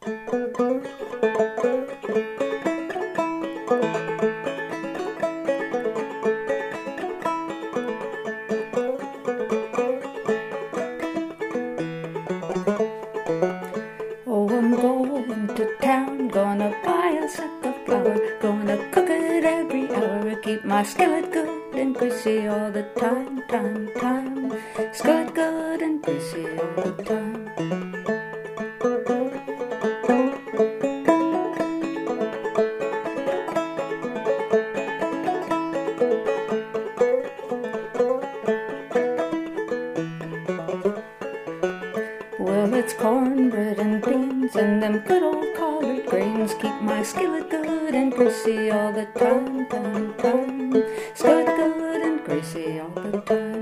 Oh, I'm going to town, gonna buy a sack of flour, gonna cook it every hour, keep my skillet good and greasy all the time, time. Skillet good and greasy all the time. Well, it's cornbread and beans and them good old collard greens keep my skillet good and greasy all the time, time. Skillet good and greasy all the time.